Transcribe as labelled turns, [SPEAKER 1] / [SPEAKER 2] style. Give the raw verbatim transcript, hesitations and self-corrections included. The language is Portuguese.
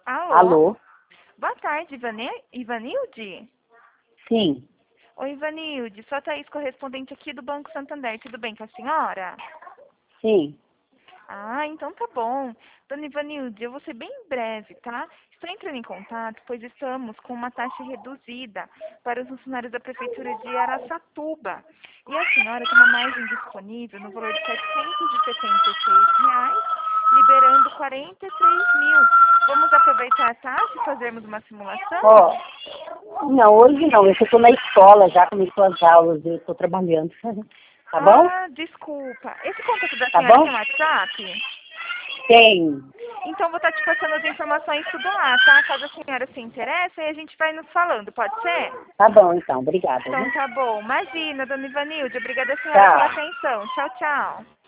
[SPEAKER 1] Alô?
[SPEAKER 2] Alô?
[SPEAKER 1] Boa tarde, Ivane... Ivanilde?
[SPEAKER 2] Sim,
[SPEAKER 1] Oi, Ivanilde. Sou a Thaís, correspondente aqui do Banco Santander. Tudo bem com a senhora?
[SPEAKER 2] sim.
[SPEAKER 1] Ah, então tá bom. Dona Ivanilde, eu vou ser bem breve, tá? Estou entrando em contato, pois estamos com uma taxa reduzida para os funcionários da Prefeitura de Araçatuba. E a senhora tem uma margem disponível no valor de setecentos e setenta e seis reais, liberando quarenta e três mil. Vamos aproveitar a taxa e fazermos uma simulação?
[SPEAKER 2] Ó, não, hoje não. Eu estou na escola já, começou as aulas, eu estou trabalhando. Tá bom?
[SPEAKER 1] Ah, desculpa. Esse contato da
[SPEAKER 2] Tá
[SPEAKER 1] senhora
[SPEAKER 2] bom?
[SPEAKER 1] tem WhatsApp?
[SPEAKER 2] Tem.
[SPEAKER 1] Então vou estar te passando as informações tudo lá, tá? Caso a senhora se interesse, aí a gente vai nos falando, pode ser?
[SPEAKER 2] Tá bom, então. Obrigada,
[SPEAKER 1] Então
[SPEAKER 2] viu?
[SPEAKER 1] tá bom. Imagina, dona Ivanilde. Obrigada, senhora, pela
[SPEAKER 2] Tchau.
[SPEAKER 1] atenção. Tchau, tchau.